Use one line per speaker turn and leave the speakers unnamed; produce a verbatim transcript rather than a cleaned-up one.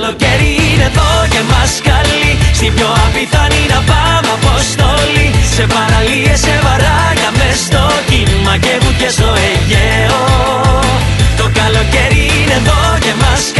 καλοκαίρι είναι εδώ και μας καλεί στην πιο απίθανη να πάμε αποστολή. Σε παραλίες, σε βαράγια, μες στο κύμα και βουτιές στο Αιγαίο. Το καλοκαίρι είναι εδώ και μας